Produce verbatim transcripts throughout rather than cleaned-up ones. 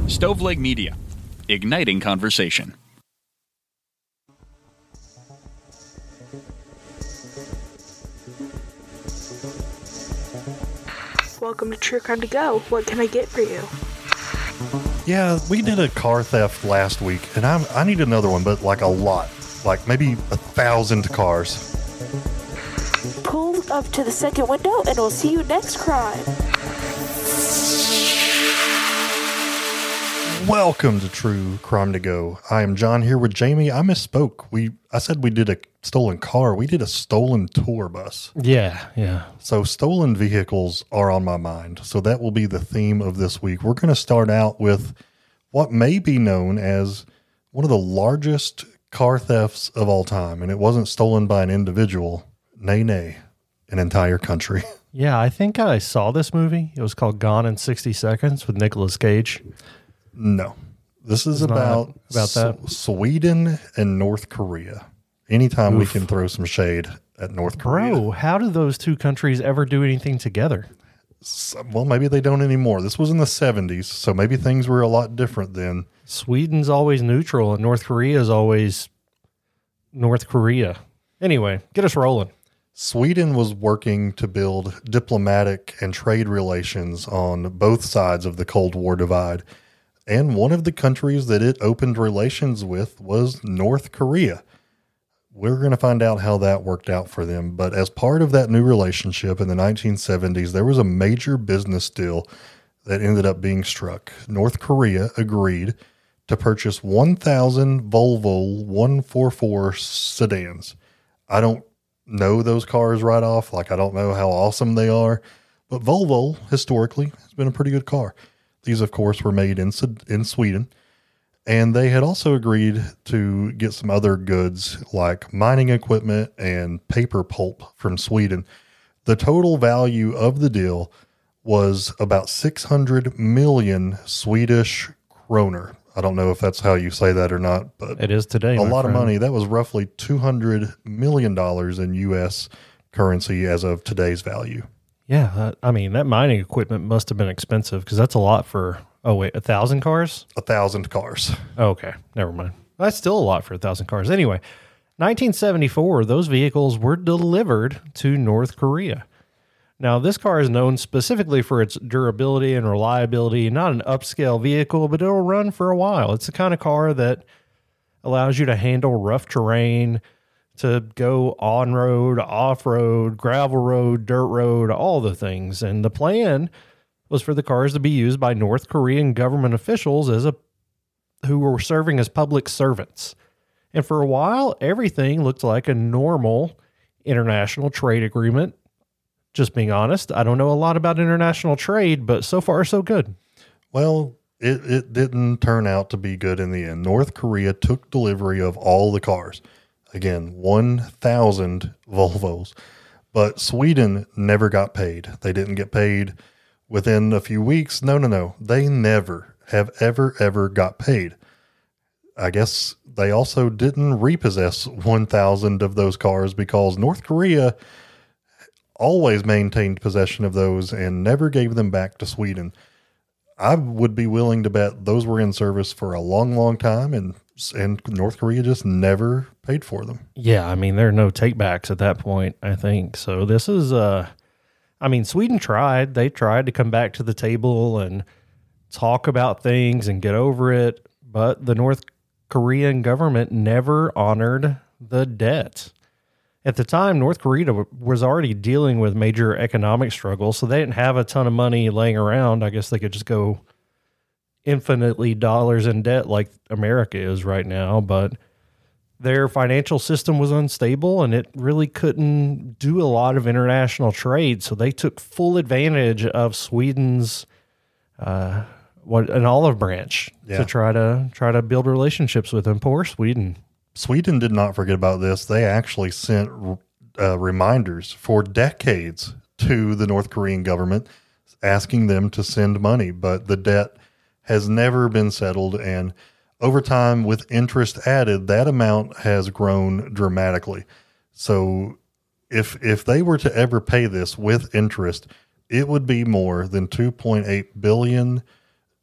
Stoveleg Media, igniting conversation. Welcome to True Crime to Go. What can I get for you? Yeah, we did a car theft last week, and I I need another one, but like a lot, like maybe a thousand cars. Pull up to the second window, and we'll see you next crime. Welcome to True Crime to Go. I am John here with Jamie. I misspoke. We I said we did a stolen car. We did a stolen tour bus. Yeah, yeah. So stolen vehicles are on my mind. So that will be the theme of this week. We're going to start out with what may be known as one of the largest car thefts of all time. And it wasn't stolen by an individual. Nay, nay, an entire country. Yeah, I think I saw this movie. It was called Gone in sixty seconds with Nicolas Cage. No, this is It's about, about that. S- Sweden and North Korea. Anytime we Oof. can throw some shade at North Korea. Bro, how do those two countries ever do anything together? So, well, maybe they don't anymore. This was in the seventies, so maybe things were a lot different then. Sweden's always neutral and North Korea is always North Korea. Anyway, get us rolling. Sweden was working to build diplomatic and trade relations on both sides of the Cold War divide. And one of the countries that it opened relations with was North Korea. We're going to find out how that worked out for them. But as part of that new relationship in the nineteen seventies, there was a major business deal that ended up being struck. North Korea agreed to purchase one thousand Volvo one forty-four sedans. I don't know those cars right off. Like, I don't know how awesome they are. But Volvo, historically, has been a pretty good car. These, of course, were made in in Sweden. And they had also agreed to get some other goods like mining equipment and paper pulp from Sweden. The total value of the deal was about six hundred million Swedish kroner. I don't know if that's how you say that or not, but It is today. a my lot friend. of money. That was roughly two hundred million dollars in U S currency as of today's value. Yeah, that, I mean, that mining equipment must have been expensive because that's a lot for, oh, wait, a thousand cars? A thousand cars. Oh, okay, never mind. That's still a lot for a thousand cars. Anyway, nineteen seventy-four, those vehicles were delivered to North Korea. Now, this car is known specifically for its durability and reliability, not an upscale vehicle, but it'll run for a while. It's the kind of car that allows you to handle rough terrain, to go on-road, off-road, gravel road, dirt road, all the things. And the plan was for the cars to be used by North Korean government officials as a who were serving as public servants. And for a while, everything looked like a normal international trade agreement. Just being honest, I don't know a lot about international trade, but so far so good. Well, it, it didn't turn out to be good in the end. North Korea took delivery of all the cars. Again, one thousand Volvos. But Sweden never got paid. They didn't get paid within a few weeks. No, no, no. They never have ever, ever got paid. I guess they also didn't repossess one thousand of those cars because North Korea always maintained possession of those and never gave them back to Sweden. I would be willing to bet those were in service for a long, long time, and and North Korea just never paid for them. Yeah, I mean, there are no takebacks at that point, I think. So this is, uh, I mean, Sweden tried. They tried to come back to the table and talk about things and get over it, but the North Korean government never honored the debt. At the time, North Korea was already dealing with major economic struggles, so they didn't have a ton of money laying around. I guess they could just go infinitely dollars in debt like America is right now, but their financial system was unstable and it really couldn't do a lot of international trade. So they took full advantage of Sweden's uh, what an olive branch Yeah. to try to try to build relationships with them. Poor Sweden. Sweden did not forget about this. They actually sent uh, reminders for decades to the North Korean government asking them to send money, but the debt has never been settled. And over time, with interest added, that amount has grown dramatically. So if if they were to ever pay this with interest, it would be more than two point eight billion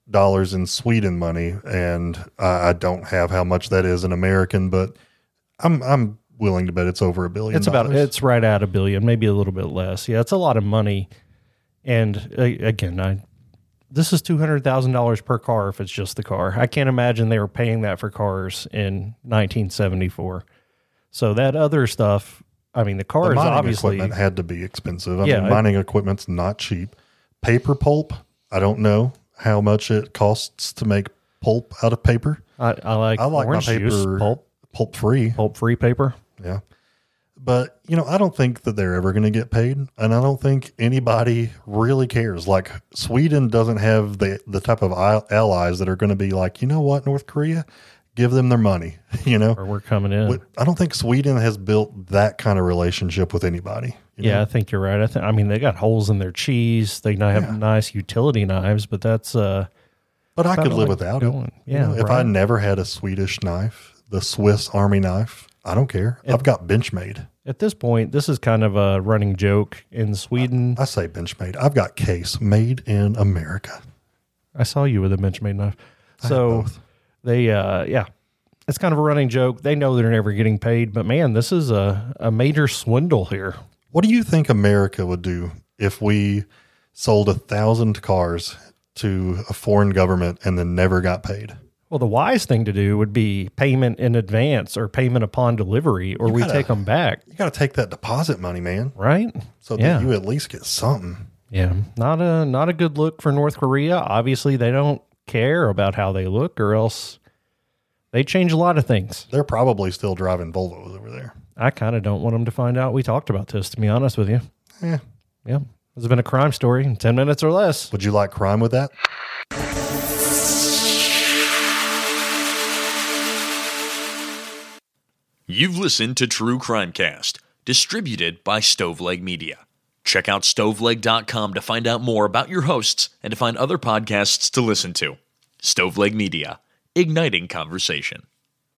dollars in Sweden money, and I, I don't have how much that is in American, but I'm I'm willing to bet it's over a billion. It's about dollars. it's right at a billion, maybe a little bit less. Yeah, it's a lot of money. And uh, again, I this is two hundred thousand dollars per car if it's just the car. I can't imagine they were paying that for cars in nineteen seventy-four. So that other stuff, I mean, the cars the mining obviously equipment had to be expensive. I Yeah, mean, it- mining equipment's not cheap. Paper pulp, I don't know how much it costs to make pulp out of paper. I, I like I like my orange paper juice, pulp, pulp free. pulp free paper. Yeah. But, you know, I don't think that they're ever going to get paid. And I don't think anybody really cares. Like, Sweden doesn't have the, the type of al- allies that are going to be like, you know what, North Korea, give them their money, you know? Or we're coming in. But I don't think Sweden has built that kind of relationship with anybody. you Yeah, know? I think you're right. I think I mean they got holes in their cheese. They now have Yeah. nice utility knives, but that's uh But I could kinda live like without going. it. Yeah, You know, if I right. never had a Swedish knife, the Swiss Army knife, I don't care. I've got Benchmade. at this point, this is kind of a running joke in Sweden. I say Benchmade. I've got Case, made in America. I saw you with a Benchmade knife. I have So both. they, uh, yeah, it's kind of a running joke. They know they're never getting paid, but man, this is a, a major swindle here. What do you think America would do if we sold a thousand cars to a foreign government and then never got paid? Well, the wise thing to do would be payment in advance or payment upon delivery, or we gotta- take them back, You got to take that deposit money, man, right? so Yeah. that you at least get something. Yeah, not a not a good look for North Korea. Obviously, they don't care about how they look, or else they change a lot of things. They're probably still driving Volvos over there. I kind of don't want them to find out we talked about this, to be honest with you. Yeah. Yeah, it's been a crime story in ten minutes or less. Would you like crime with that? You've listened to True Crimecast, distributed by Stoveleg Media. Check out stoveleg dot com to find out more about your hosts and to find other podcasts to listen to. Stoveleg Media, igniting conversation.